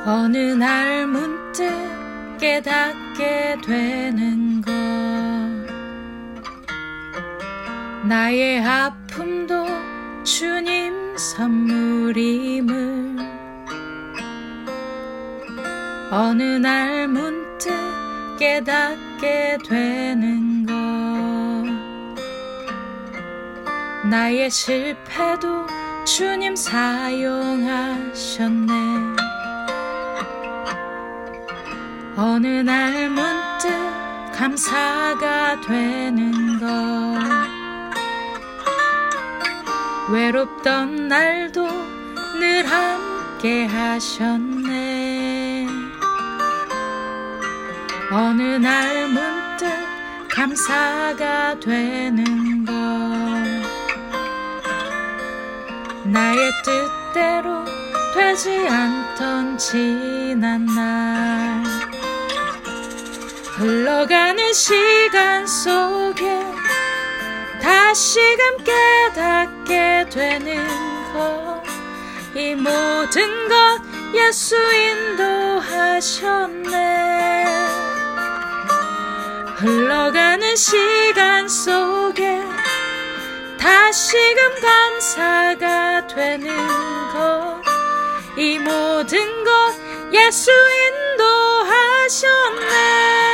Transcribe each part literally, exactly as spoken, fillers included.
어느 날 문득 깨닫게 되는 것, 나의 아픔도 주님 선물임을. 어느 날 문득 깨닫게 되는 것, 나의 실패도 주님 사용하셨네. 어느 날 문득 감사가 되는 것, 외롭던 날도 늘 함께 하셨네. 어느 날 문득 감사가 되는 것, 나의 뜻대로 되지 않던 지난 날, 흘러가는 시간 속에 다시금 깨닫게 되는 것, 이 모든 것 예수 인도하셨네. 흘러가는 시간 속에 다시금 감사가 되는 것, 이 모든 것 예수 인도하셨네.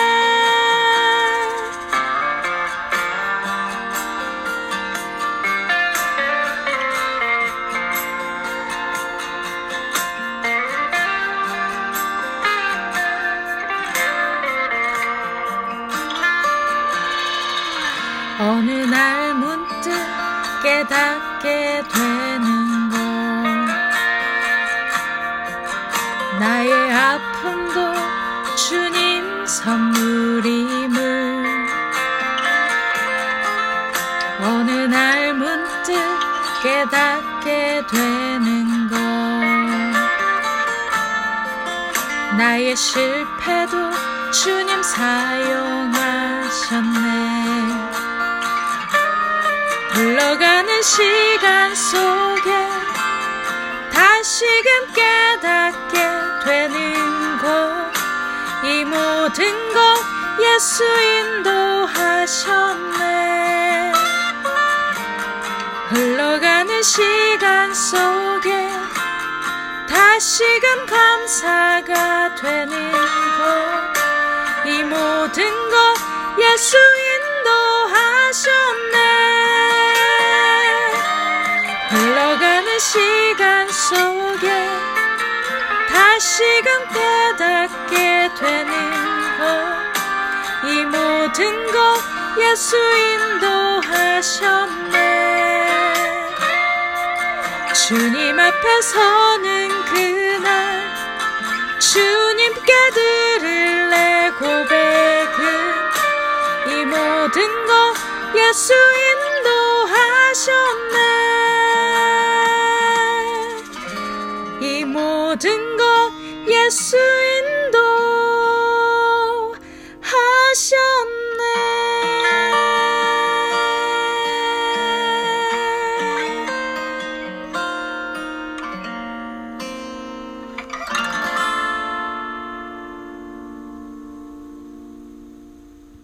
어느 날 문득 깨닫게 되는 것, 나의 아픔도 주님 선물임을. 어느 날 문득 깨닫게 되는 것, 나의 실패도 주님 사용하셨네. 흘러가는 시간 속에 다시금 깨닫게 되는 것, 이 모든 것 예수 인도하셨네. 흘러가는 시간 속에 다시금 감사가 되는 것, 이 모든 것 예수 인도하셨네. 흘러가는 시간 속에 다시금 깨닫게 되는 것, 이 모든 것 예수 인도하셨네. 주님 앞에 서는 그날 주님께 드릴 내 고백은, 이 모든 것 예수 인도하셨네. 이 모든 것 예수